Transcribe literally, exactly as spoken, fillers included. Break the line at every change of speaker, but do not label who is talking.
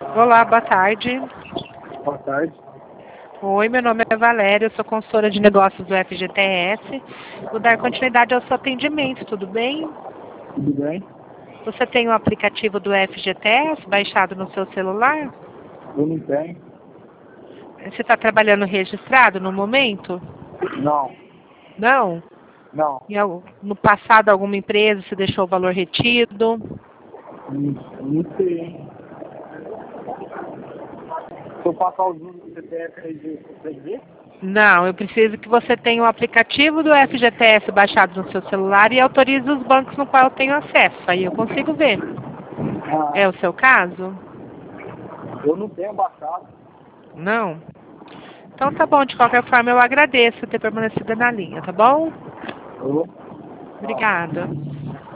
Olá, boa tarde.
Boa tarde.
Oi, meu nome é Valéria, eu sou consultora de negócios do F G T S. Vou dar continuidade ao seu atendimento, tudo bem?
Tudo bem?
Você tem o aplicativo do F G T S baixado no seu celular?
Eu não tenho.
Você está trabalhando registrado no momento?
Não.
Não?
Não.
Em al- No passado, alguma empresa você deixou o valor retido?
Não, não sei, hein? Se eu passar os números do C P F aí, você consegue ver?
Não, eu preciso que você tenha o aplicativo do F G T S baixado no seu celular e autorize os bancos no qual eu tenho acesso. Aí eu consigo ver. É
Ah,
o seu caso?
eu não tenho baixado.
Não? Então tá bom, de qualquer forma eu agradeço ter permanecido na linha, tá bom?
Eu, ah.
Obrigada.